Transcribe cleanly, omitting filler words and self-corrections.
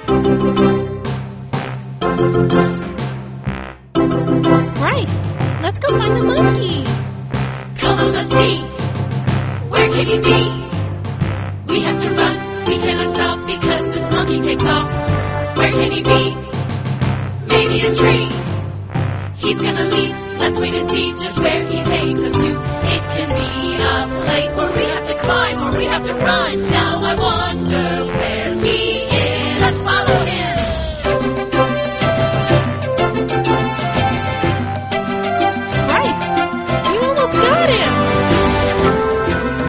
Bryce, let's go find the monkey. Come on, let's see. Where can he be? We have to run. We cannot stop because this monkey takes off. Where can he be? Maybe a tree. He's gonna leap. Let's wait and see just where he takes us to. It can be a place where we have to climb or we have to run. Now I wonder where